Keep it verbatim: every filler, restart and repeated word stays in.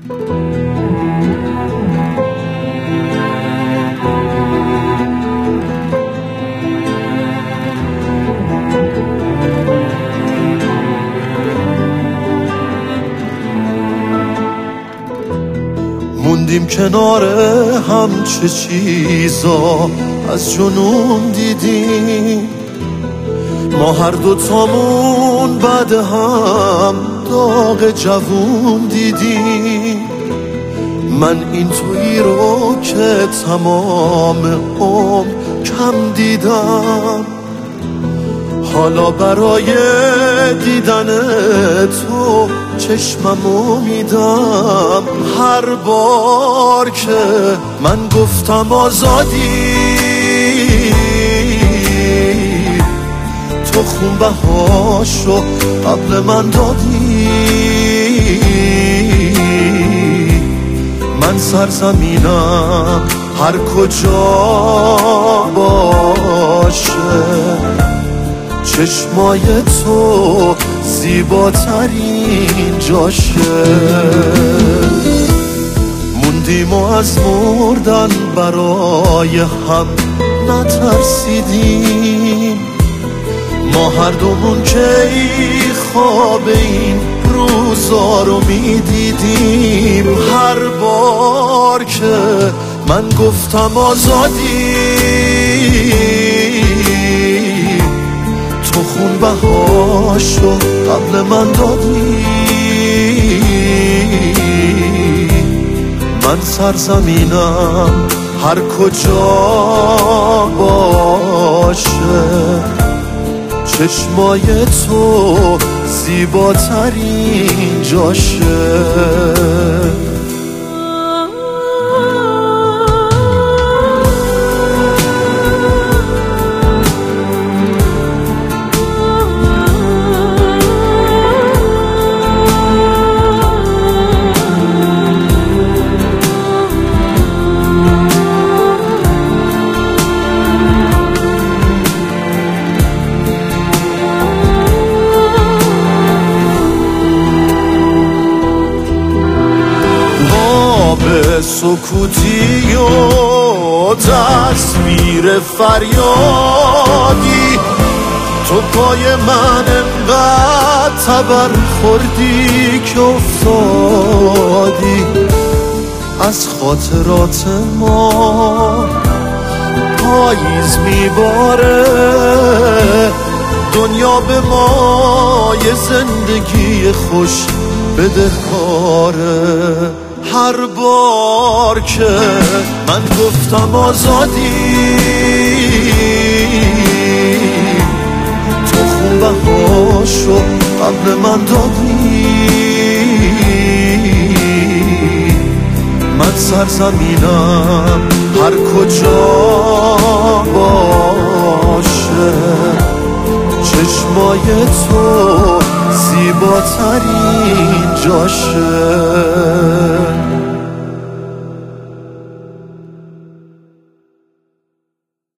موندیم کنار هم، چه چیزا از جنون دیدیم. ما هر دوتامون بعد هم داغ جوون دیدیم. من این تویی رو که تمام عمر کم دیدم، حالا برای دیدن تو چشممو میدم. هر بار که من گفتم آزادی، تو خون بهاشو قبل من دادی. من سرزمینم هر کجا باشه، چشمای تو زیباترین جاشه. موندیم و از مردن برای هم نترسیدیم. ما هر دومون که خواب این روزا رو میدیدیم. هر بار که من گفتم آزادی، تو خون بهاشو قبل من دادی. من سرزمینم هر کجا باشه، چشمای تو زیباترین جاشه. به سکوتی و تصویر فریادی، تو پای من انقدر تبر خوردی که افتادی. از خاطرات ما پاییز میباره، دنیا به ما یه زندگی خوش بدهکاره. هر بار که من گفتم آزادی، تو خون بهاشو قبل من دادی. من سرزمینم هر کجا باشه، چشمای تو زیباترین جاشه.